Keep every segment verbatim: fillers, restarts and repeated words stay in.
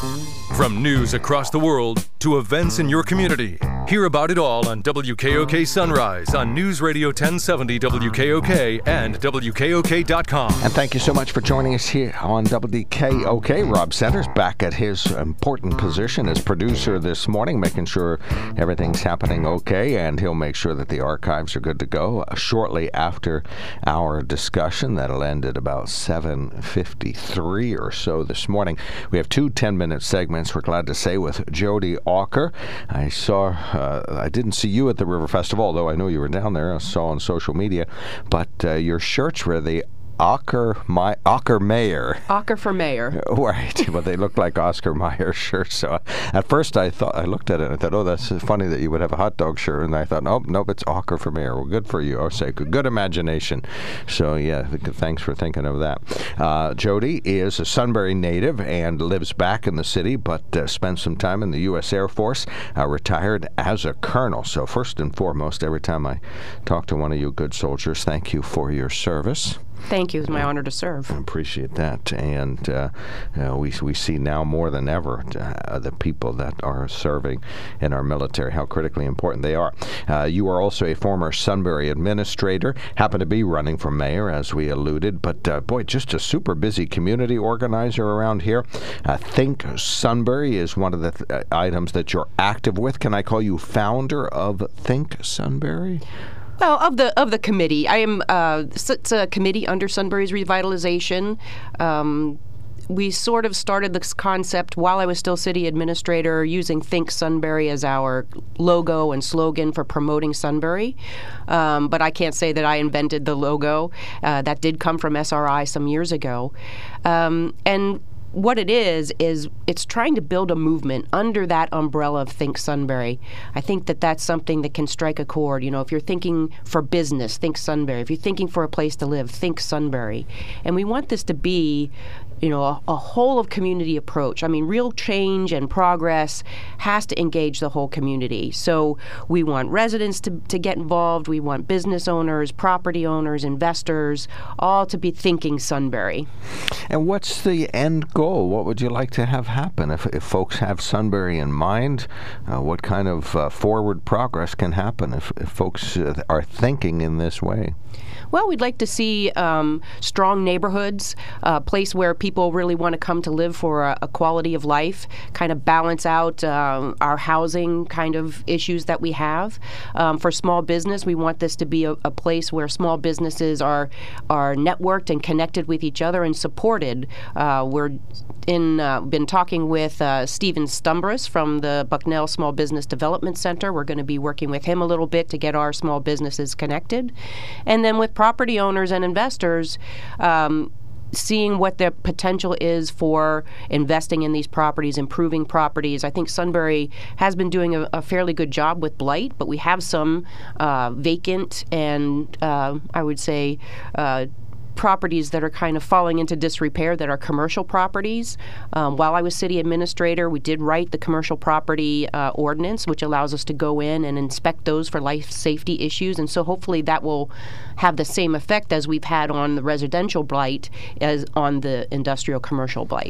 From news across the world to events in your community, hear about it all on W K O K Sunrise on News Radio ten seventy W K O K and W K O K dot com. And thank you so much for joining us here on W K O K. Rob Centers back at his important position as producer this morning, making sure everything's happening okay, and he'll make sure that the archives are good to go shortly after our discussion. That'll end at about seven fifty-three or so this morning. We have two ten-minute segments, we're glad to say, with Jody Auker. I saw, uh, I didn't see you at the River Festival, although I know you were down there. I saw on social media. But uh, your shirts were the Auker, my, Auker Mayor. Auker for mayor. Right. Well, they look like Oscar Mayer shirts. So at first I thought, I looked at it and I thought, oh, that's funny that you would have a hot dog shirt. And I thought, nope, nope, it's Auker for mayor. Well, good for you. I'll say good, good imagination. So yeah, thanks for thinking of that. Uh, Jody is a Sunbury native and lives back in the city, but uh, spent some time in the U S Air Force, uh, retired as a colonel. So first and foremost, every time I talk to one of you good soldiers, thank you for your service. Thank you. It's my honor to serve. I appreciate that. And uh, uh, we we see now more than ever uh, the people that are serving in our military, how critically important they are. Uh, you are also a former Sunbury administrator, happen to be running for mayor, as we alluded. But, uh, boy, just a super busy community organizer around here. Uh, Think Sunbury is one of the th- uh, items that you're active with. Can I call you founder of Think Sunbury? Well, of the of the committee, I am. Uh, it's a committee under Sunbury's revitalization. Um, we sort of started this concept while I was still city administrator, using Think Sunbury as our logo and slogan for promoting Sunbury. Um, but I can't say that I invented the logo. Uh, that did come from S R I some years ago, um, and. What it is, is it's trying to build a movement under that umbrella of Think Sunbury. I think that that's something that can strike a chord. You know, if you're thinking for business, think Sunbury. If you're thinking for a place to live, think Sunbury. And we want this to be, you know, a, a whole of community approach. I mean, real change and progress has to engage the whole community. So we want residents to, to get involved. We want business owners, property owners, investors, all to be thinking Sunbury. And what's the end goal? What would you like to have happen? If, if folks have Sunbury in mind, uh, what kind of uh, forward progress can happen if, if folks uh, are thinking in this way? Well, we'd like to see um, strong neighborhoods, a place where people really want to come to live for a, a quality of life, kind of balance out um, our housing kind of issues that we have. Um, for small business, we want this to be a, a place where small businesses are are networked and connected with each other and supported. Uh, we're in uh, been talking with uh, Stephen Stumbris from the Bucknell Small Business Development Center. We're going to be working with him a little bit to get our small businesses connected. And then with property owners and investors, um, seeing what the potential is for investing in these properties, improving properties. I think Sunbury has been doing a, a fairly good job with blight, but we have some uh, vacant and uh, I would say uh, properties that are kind of falling into disrepair that are commercial properties. Um, while I was city administrator, we did write the commercial property uh, ordinance, which allows us to go in and inspect those for life safety issues. And so hopefully that will have the same effect as we've had on the residential blight as on the industrial commercial blight.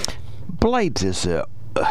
Blight is a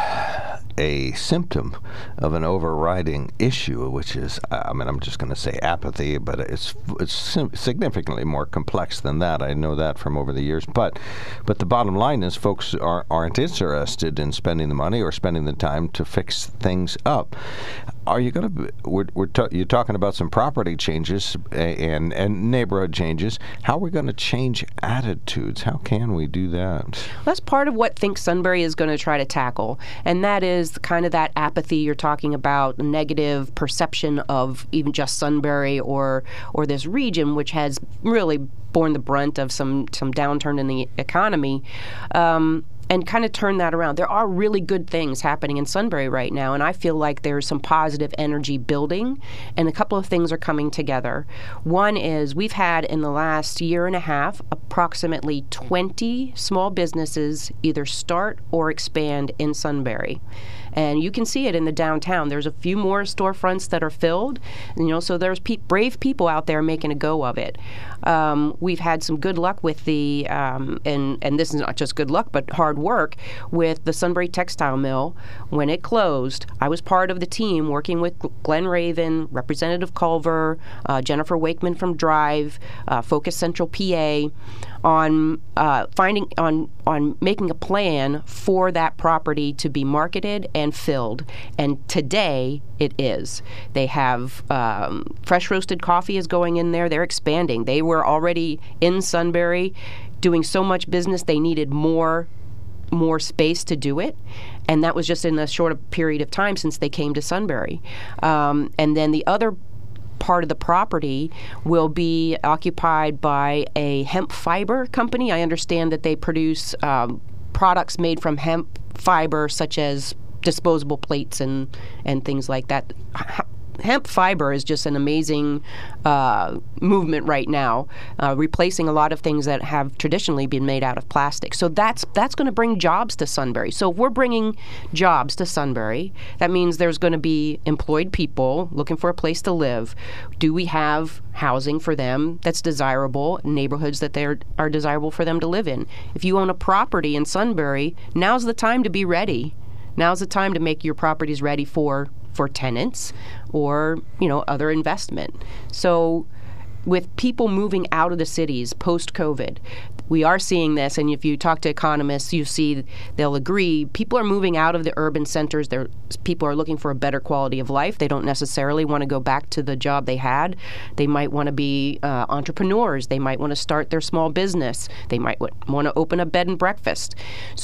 a symptom of an overriding issue, which is, I mean, I'm just going to say apathy, but it's it's significantly more complex than that. I know that from over the years. But but the bottom line is folks are, aren't interested in spending the money or spending the time to fix things up. Are you going to, we're, we're ta- you're talking about some property changes and, and neighborhood changes. How are we going to change attitudes? How can we do that? That's part of what Think Sunbury is going to try to tackle, and that is kind of that apathy you're talking about, negative perception of even just Sunbury or or this region, which has really borne the brunt of some, some downturn in the economy. Um, and kind of turn that around. There are really good things happening in Sunbury right now, and I feel like there's some positive energy building, and a couple of things are coming together. One is we've had in the last year and a half approximately twenty small businesses either start or expand in Sunbury. And you can see it in the downtown. There's a few more storefronts that are filled, you know, so there's pe- brave people out there making a go of it. Um, we've had some good luck with the, um, and, and this is not just good luck, but hard work with the Sunbury Textile Mill. When it closed, I was part of the team working with Glenn Raven, Representative Culver, uh, Jennifer Wakeman from Drive, uh, Focus Central P A, on uh, finding on on making a plan for that property to be marketed and filled. And today it is. They have um, fresh roasted coffee is going in there. They're expanding. They were already in Sunbury doing so much business they needed more more space to do it, and that was just in a short period of time since they came to Sunbury. Um, and then the other part of the property will be occupied by a hemp fiber company. I understand that they produce um, products made from hemp fiber, such as disposable plates and, and things like that. Hemp fiber is just an amazing uh, movement right now, uh, replacing a lot of things that have traditionally been made out of plastic. So that's that's going to bring jobs to Sunbury. So if we're bringing jobs to Sunbury, that means there's going to be employed people looking for a place to live. Do we have housing for them that's desirable, neighborhoods that they're, are desirable for them to live in? If you own a property in Sunbury, now's the time to be ready. Now's the time to make your properties ready for for tenants or, you know, other investment. So with people moving out of the cities post-COVID, we are seeing this, and if you talk to economists, you see they'll agree. People are moving out of the urban centers. They're, people are looking for a better quality of life. They don't necessarily want to go back to the job they had. They might want to be uh, entrepreneurs. They might want to start their small business. They might w- want to open a bed and breakfast.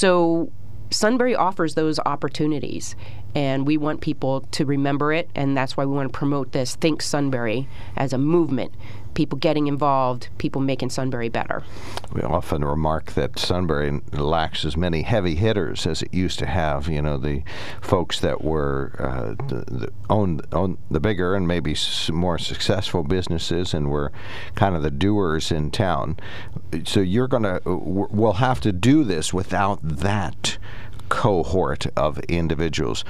So Sunbury offers those opportunities, and we want people to remember it, and that's why we want to promote this Think Sunbury as a movement. People getting involved, people making Sunbury better. We often remark that Sunbury lacks as many heavy hitters as it used to have. You know, the folks that were uh, the, the owned, owned the bigger and maybe s- more successful businesses and were kind of the doers in town. So you're going to, we'll have to do this without that cohort of individuals.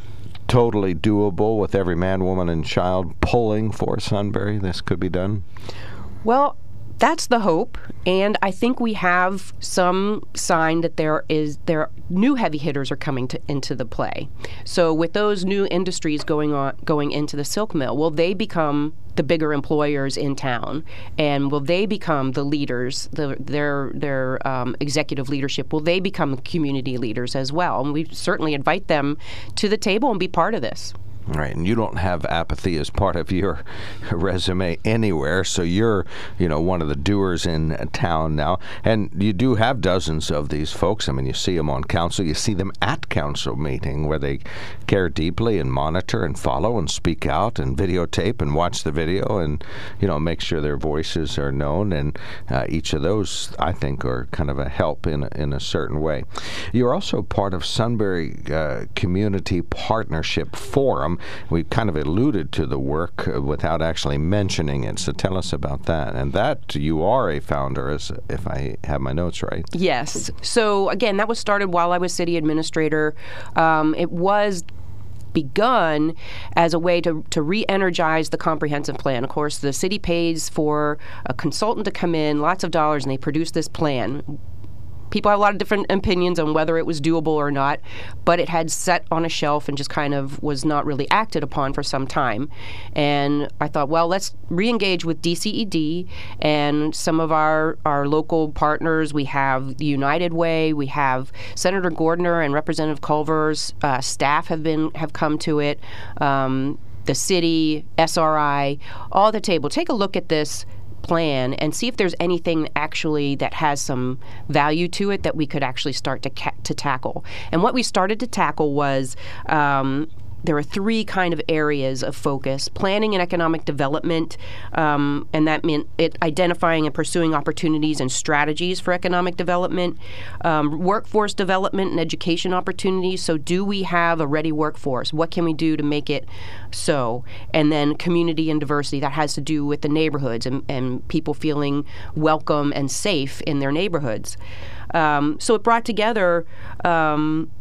Totally doable with every man, woman, and child pulling for Sunbury. This could be done? Well, that's the hope, and I think we have some sign that there is there new heavy hitters are coming to, into the play. So with those new industries going on going into the silk mill, will they become the bigger employers in town, and will they become the leaders, the, their their um, executive leadership? Will they become community leaders as well? And we certainly invite them to the table and be part of this. Right, and you don't have apathy as part of your resume anywhere, so you're, you know, one of the doers in town now. And you do have dozens of these folks. I mean, you see them on council, you see them at council meeting where they care deeply and monitor and follow and speak out and videotape and watch the video and, you know, make sure their voices are known. And uh, each of those, I think, are kind of a help in a, in a certain way. You're also part of Sunbury uh, Community Partnership Forum. We kind of alluded to the work uh, without actually mentioning it, so tell us about that. And that you are a founder, as if I have my notes right. Yes. So again, that was started while I was city administrator. Um, it was begun as a way to, to re-energize the comprehensive plan. Of course, the city pays for a consultant to come in, lots of dollars, and they produce this plan. People have a lot of different opinions on whether it was doable or not, but it had sat on a shelf and just kind of was not really acted upon for some time. And I thought, well, let's re-engage with D C E D and some of our, our local partners. We have the United Way. We have Senator Gordner and Representative Culver's uh, staff have been have come to it. Um, the city, S R I, all at the table. Take a look at this plan and see if there's anything actually that has some value to it that we could actually start to ca- to tackle. And what we started to tackle was um, there are three kind of areas of focus: planning and economic development, um, and that meant it identifying and pursuing opportunities and strategies for economic development, um, workforce development and education opportunities. So do we have a ready workforce? What can we do to make it so? And then community and diversity, that has to do with the neighborhoods and, and people feeling welcome and safe in their neighborhoods. Um, so it brought together um,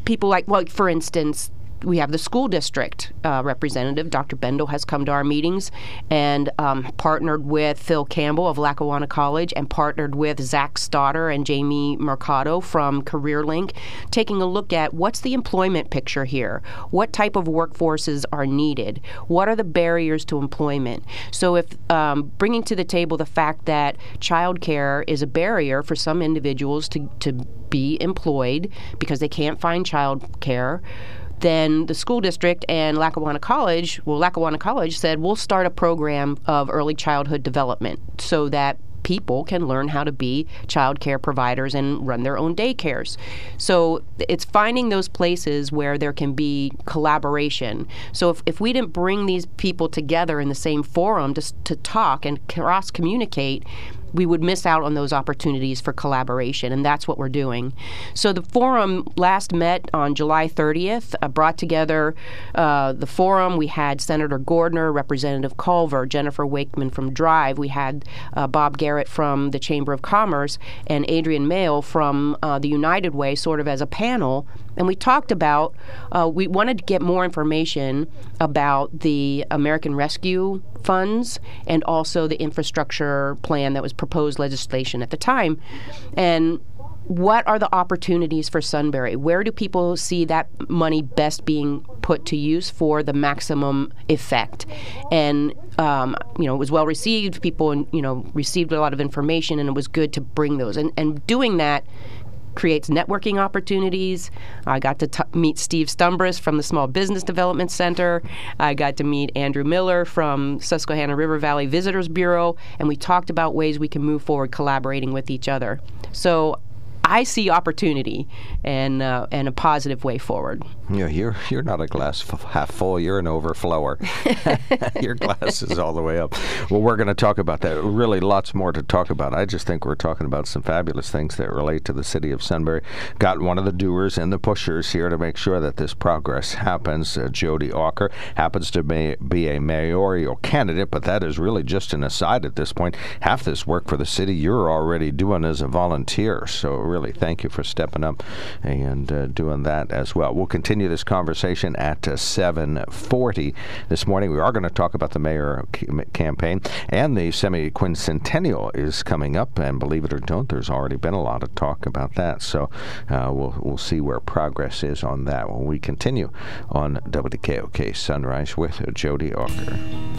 people like, well, for instance, we have the school district uh, representative, Doctor Bendel, has come to our meetings and um, partnered with Phil Campbell of Lackawanna College and partnered with Zach Stoddard and Jamie Mercado from CareerLink, taking a look at what's the employment picture here, what type of workforces are needed, what are the barriers to employment. So if um, bringing to the table the fact that childcare is a barrier for some individuals to, to be employed because they can't find childcare, then the school district and Lackawanna College, well, Lackawanna College said, we'll start a program of early childhood development so that people can learn how to be child care providers and run their own daycares. So it's finding those places where there can be collaboration. So if, if we didn't bring these people together in the same forum to, to talk and cross-communicate, we would miss out on those opportunities for collaboration, and that's what we're doing. So the forum last met on July thirtieth, uh, brought together uh, the forum. We had Senator Gordner, Representative Culver, Jennifer Wakeman from Drive. We had uh, Bob Garrett from the Chamber of Commerce and Adrian Mail from uh, the United Way, sort of as a panel. And we talked about, uh, we wanted to get more information about the American Rescue Funds and also the infrastructure plan that was proposed legislation at the time. And what are the opportunities for Sunbury? Where do people see that money best being put to use for the maximum effect? And, um, you know, it was well received. People, you know, received a lot of information, and it was good to bring those. And, and doing that creates networking opportunities. I got to t- meet Steve Stumbris from the Small Business Development Center. I got to meet Andrew Miller from Susquehanna River Valley Visitors Bureau, and we talked about ways we can move forward collaborating with each other. So I see opportunity and uh, and a positive way forward. Yeah, you're you're not a glass f- half full. You're an overflower. Your glass is all the way up. Well, we're going to talk about that. Really, lots more to talk about. I just think we're talking about some fabulous things that relate to the city of Sunbury. Got one of the doers and the pushers here to make sure that this progress happens. Uh, Jody Auker happens to be, be a mayoral candidate, but that is really just an aside at this point. Half this work for the city you're already doing as a volunteer. So really, thank you for stepping up and uh, doing that as well. We'll continue this conversation at uh, seven forty this morning. We are going to talk about the mayor c- campaign, and the semi-quincentennial is coming up, and believe it or not, there's already been a lot of talk about that. So uh, we'll we'll see where progress is on that when we continue on W K O K Sunrise with Jody Auker.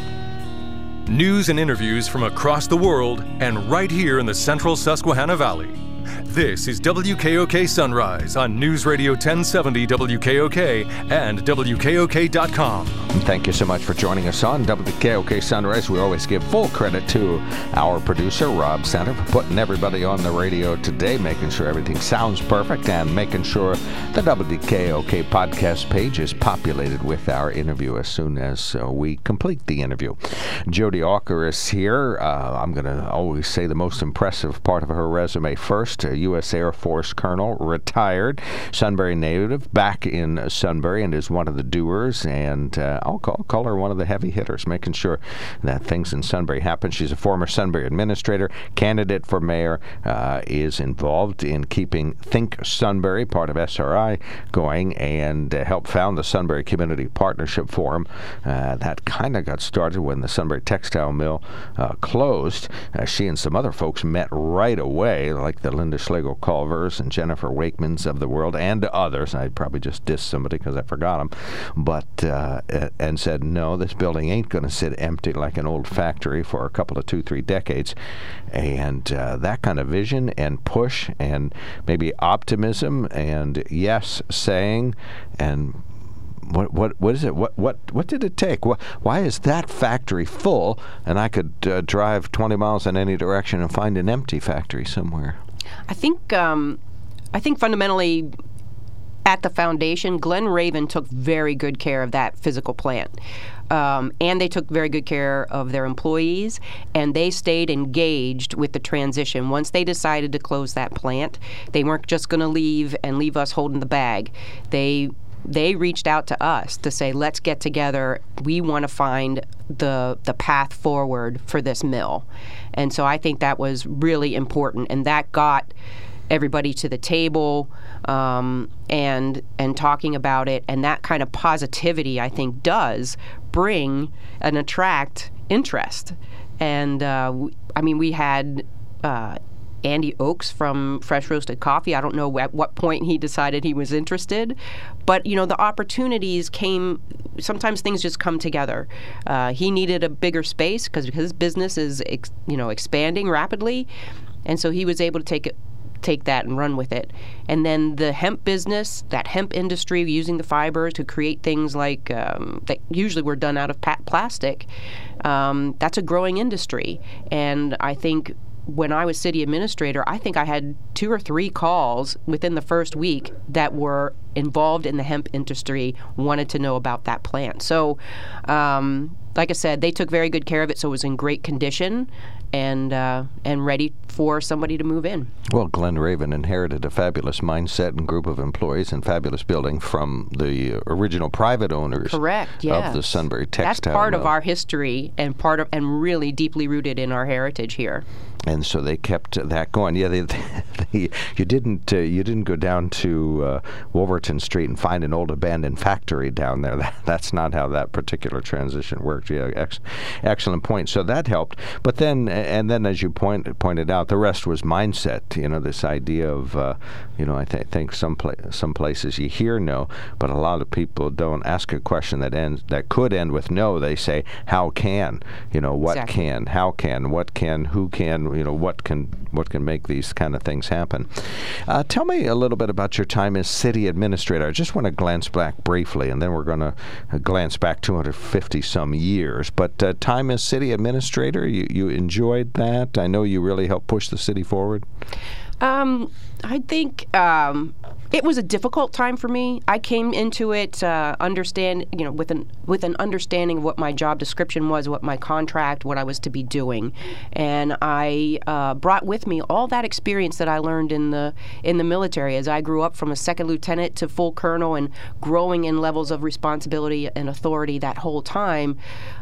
News and interviews from across the world and right here in the central Susquehanna Valley. This is W K O K Sunrise on News Radio ten seventy W K O K and W K O K dot com. Thank you so much for joining us on W K O K Sunrise. We always give full credit to our producer, Rob Center, for putting everybody on the radio today, making sure everything sounds perfect, and making sure the W K O K podcast page is populated with our interview as soon as uh, we complete the interview. Jody Auker is here. Uh, I'm going to always say the most impressive part of her resume first. A U S Air Force colonel, retired, Sunbury native, back in Sunbury, and is one of the doers, and uh, I'll call, call her one of the heavy hitters, making sure that things in Sunbury happen. She's a former Sunbury administrator, candidate for mayor, uh, is involved in keeping Think Sunbury, part of S R I, going, and uh, helped found the Sunbury Community Partnership Forum. Uh, that kind of got started when the Sunbury Textile Mill uh, closed. Uh, she and some other folks met right away, like the Linda Schlegel Culvers and Jennifer Wakemans of the world, and others. I'd probably just diss somebody because I forgot them, but uh, and said, no, this building ain't going to sit empty like an old factory for a couple of two, three decades. And uh, that kind of vision and push and maybe optimism and yes saying and What what what is it? What what what did it take? Wh- why is that factory full, and I could uh, drive twenty miles in any direction and find an empty factory somewhere? I think um, I think fundamentally, at the foundation, Glen Raven took very good care of that physical plant. Um, and they took very good care of their employees, and they stayed engaged with the transition. Once they decided to close that plant, they weren't just going to leave and leave us holding the bag. They They reached out to us to say, let's get together. We want to find the the path forward for this mill. And so I think that was really important. And that got everybody to the table um, and and talking about it. And that kind of positivity, I think, does bring and attract interest. And uh, w- I mean, we had uh, Andy Oakes from Fresh Roasted Coffee. I don't know at what point he decided he was interested, but you know, the opportunities came. Sometimes things just come together. Uh, he needed a bigger space because his business is, ex- you know, expanding rapidly, and so he was able to take it. take that and run with it. And then the hemp business, that hemp industry, using the fibers to create things like um, that usually were done out of pa- plastic, um, that's a growing industry. And I think when I was city administrator, I think I had two or three calls within the first week that were involved in the hemp industry, wanted to know about that plant. So, um, like I said, they took very good care of it, so it was in great condition and uh, and ready for somebody to move in. Well, Glenn Raven inherited a fabulous mindset and group of employees and fabulous building from the original private owners. Correct, yes. Of the Sunbury Textile That's part Mill. of our history and part of and really deeply rooted in our heritage here. And so they kept that going. Yeah, they, they, you didn't uh, you didn't go down to uh, Wolverton Street and find an old abandoned factory down there. That, that's not how that particular transition worked. Yeah, ex- excellent point. So that helped. But then, and then, as you point, pointed out, the rest was mindset. You know, this idea of, uh, you know, I th- think some pla- some places you hear no, but a lot of people don't ask a question that ends that could end with no. They say, how can? You know, what Exactly. can? How can? What can? Who can? You know, what can what can make these kind of things happen? Uh, tell me a little bit about your time as city administrator. I just want to glance back briefly, and then we're going to uh, glance back two hundred fifty some years. But uh, time as city administrator, you, you enjoyed that? I know you really helped push the city forward. Um, I think um, it was a difficult time for me. I came into it uh, understand, you know, with an with an understanding of what my job description was, what my contract, what I was to be doing, and I uh, brought with me all that experience that I learned in the in the military as I grew up from a second lieutenant to full colonel and growing in levels of responsibility and authority that whole time.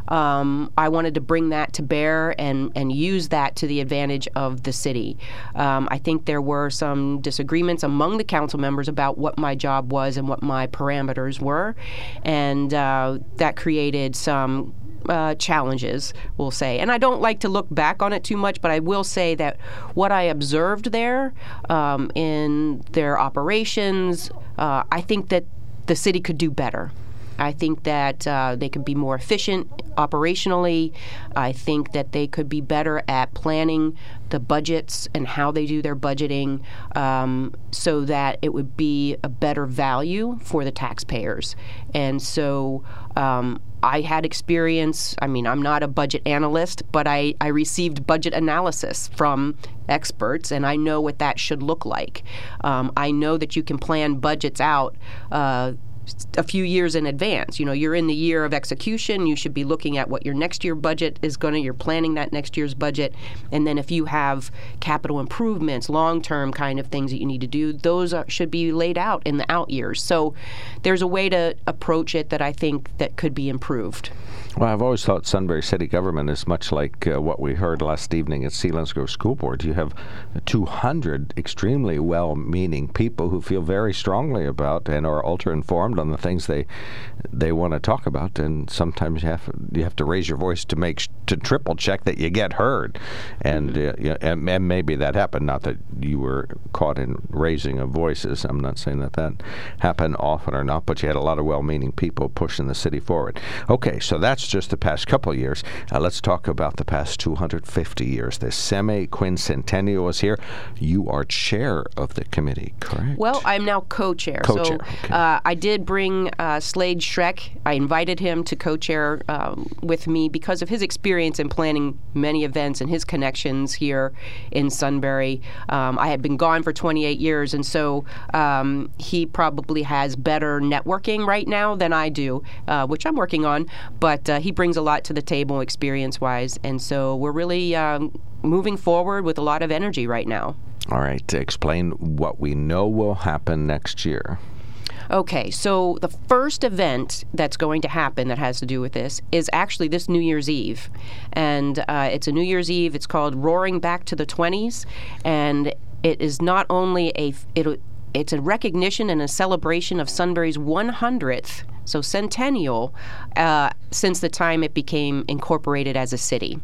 Um, I wanted to bring that to bear and, and use that to the advantage of the city. Um, I think there were some disagreements among the council members about what my job was and what my parameters were, and uh, that created some uh, challenges, we'll say. And I don't like to look back on it too much, but I will say that what I observed there um, in their operations, uh, I think that the city could do better. I think that uh, they could be more efficient operationally. I think that they could be better at planning the budgets and how they do their budgeting um, so that it would be a better value for the taxpayers. And so um, I had experience. I mean, I'm not a budget analyst, but I, I received budget analysis from experts, and I know what that should look like. Um, I know that you can plan budgets out uh, a few years in advance. You know, you're in the year of execution. You should be looking at what your next year budget is going to, you're planning that next year's budget. And then if you have capital improvements, long-term kind of things that you need to do, those are, should be laid out in the out years. So there's a way to approach it that I think that could be improved. Well, I've always thought Sunbury City government is much like uh, what we heard last evening at Selinsgrove School Board. You have two hundred extremely well-meaning people who feel very strongly about and are ultra-informed on the things they they want to talk about, and sometimes you have you have to raise your voice to make sh- to triple check that you get heard, and mm-hmm. uh, yeah, and, and maybe that happened. Not that you were caught in raising of voices. I'm not saying that that happened often or not, but you had a lot of well-meaning people pushing the city forward. Okay, so that's just the past couple of years. Uh, let's talk about the past two hundred fifty years. The semi-quincentennial is here. You are chair of the committee, correct? Well, I'm now co-chair. Co-chair, so okay. uh, I did bring uh, Slade Schreck. I invited him to co-chair um, with me because of his experience in planning many events and his connections here in Sunbury. Um, I had been gone for twenty-eight years, and so um, he probably has better networking right now than I do, uh, which I'm working on. But uh, he brings a lot to the table experience-wise, and so we're really um, moving forward with a lot of energy right now. All right. Explain what we know will happen next year. Okay, so the first event that's going to happen that has to do with this is actually this New Year's Eve. And uh, it's a New Year's Eve. It's called Roaring Back to the twenties. And it is not only a it, it's a recognition and a celebration of Sunbury's one hundredth, so centennial, uh, since the time it became incorporated as a city.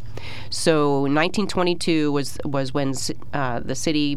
So nineteen twenty-two was was when uh, the city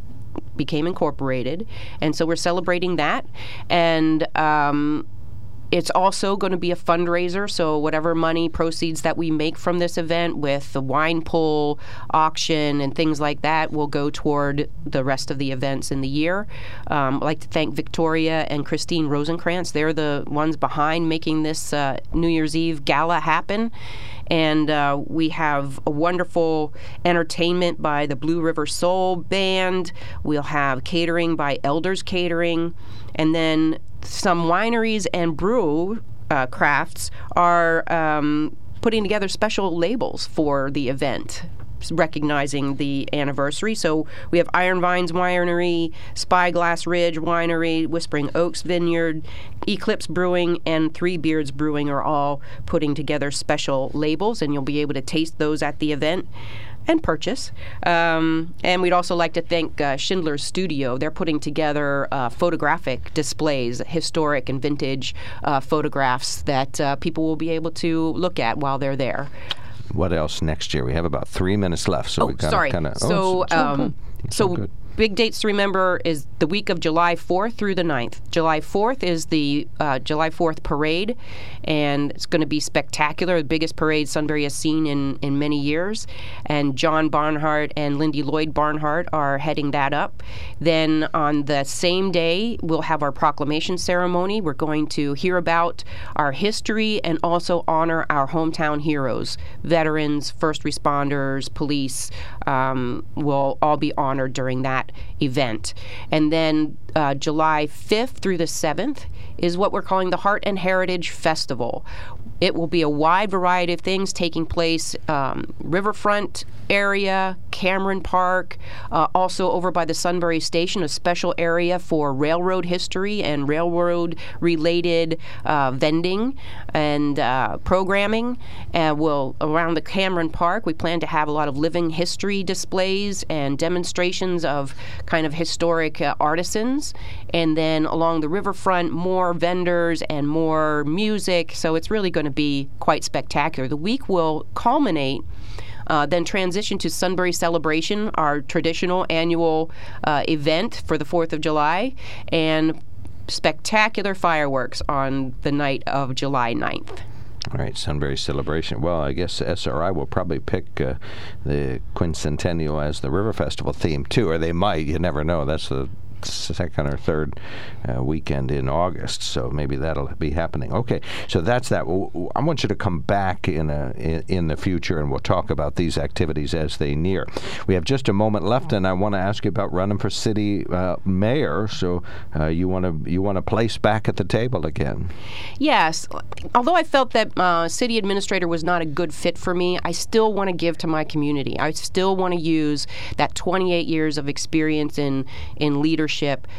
became incorporated, and so we're celebrating that. And um, it's also going to be a fundraiser, so whatever money proceeds that we make from this event with the wine pull, auction, and things like that will go toward the rest of the events in the year. Um, I'd like to thank Victoria and Christine Rosenkrantz. They're the ones behind making this uh, New Year's Eve gala happen. And uh, we have a wonderful entertainment by the Blue River Soul Band. We'll have catering by Elders Catering. And then some wineries and brew uh, crafts are um, putting together special labels for the event, recognizing the anniversary. So we have Iron Vines Winery, Spyglass Ridge Winery, Whispering Oaks Vineyard, Eclipse Brewing, and Three Beards Brewing are all putting together special labels, and you'll be able to taste those at the event and purchase. Um, and we'd also like to thank uh, Schindler's Studio. They're putting together uh, photographic displays, historic and vintage uh, photographs that uh, people will be able to look at while they're there. What else next year? We have about three minutes left, so oh, we gotta sorry. kind of. So, oh, so, um, so, so big dates to remember is the week of July fourth through the ninth. July fourth is the uh, July fourth parade, and it's going to be spectacular, the biggest parade Sunbury has seen in, in many years. And John Barnhart and Lindy Lloyd Barnhart are heading that up. Then on the same day, we'll have our proclamation ceremony. We're going to hear about our history and also honor our hometown heroes, veterans, first responders, police, um, will all be honored during that event. And then uh, July fifth through the seventh is what we're calling the Heart and Heritage Festival. It will be a wide variety of things taking place um, riverfront area, Cameron Park, uh, also over by the Sunbury Station, a special area for railroad history and railroad-related uh, vending and uh, programming. Uh, we'll, around the Cameron Park, we plan to have a lot of living history displays and demonstrations of kind of historic uh, artisans. And then along the riverfront, more vendors and more music. So it's really going to be quite spectacular. The week will culminate, uh, then transition to Sunbury Celebration, our traditional annual uh, event for the fourth of July, and spectacular fireworks on the night of July ninth. All right, Sunbury Celebration. Well, I guess S R I will probably pick uh, the Quincentennial as the River Festival theme, too, or they might. You never know. That's the second or third uh, weekend in August, so maybe that'll be happening. Okay, so that's that. Well, I want you to come back in a in, in the future, and we'll talk about these activities as they near. We have just a moment left, and I want to ask you about running for city uh, mayor. So uh, you want to you want to place back at the table again? Yes. Although I felt that uh, city administrator was not a good fit for me, I still want to give to my community. I still want to use that twenty-eight years of experience in in leadership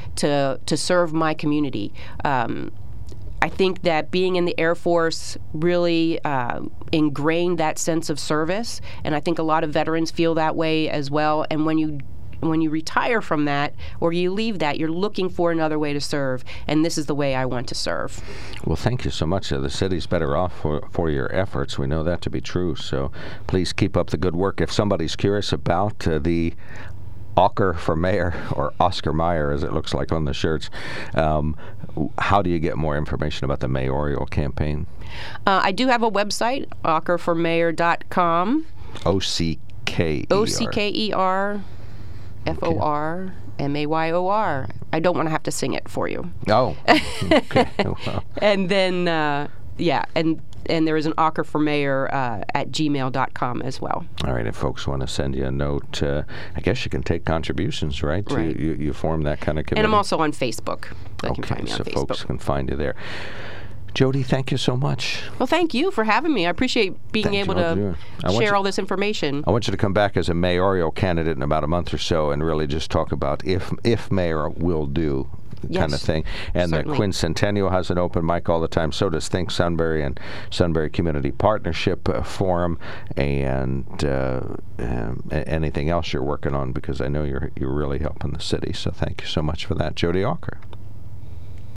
to to serve my community. Um, I think that being in the Air Force really uh, ingrained that sense of service, and I think a lot of veterans feel that way as well. And when you when you retire from that or you leave that, you're looking for another way to serve, and this is the way I want to serve. Well, thank you so much. Uh, the city's better off for, for your efforts. We know that to be true, so please keep up the good work. If somebody's curious about uh, the Ocker for Mayor, or Oscar Mayer as it looks like on the shirts, um, how do you get more information about the mayoral campaign? Uh, I do have a website, ocker for mayor dot com. O C K E R. O C K E R F O R M A Y O R. I don't want to have to sing it for you. Oh. Okay. Well. And then, uh, yeah, and and there is an Ocker for Mayor uh, at gmail dot com as well. All right, if folks want to send you a note, uh, I guess you can take contributions, right? Right. You, you, you form that kind of committee. And I'm also on Facebook. They okay, can find me so on Facebook. Folks can find you there. Jody, thank you so much. Well, thank you for having me. I appreciate being Thank able you. to I want share you- all this information. I want you to come back as a mayoral candidate in about a month or so and really just talk about if if mayor will do kind of thing. And Certainly. the Quincentennial has an open mic all the time. So does Think Sunbury and Sunbury Community Partnership uh, Forum, and uh, um, anything else you're working on, because I know you're you're really helping the city. So thank you so much for that, Jody Auker.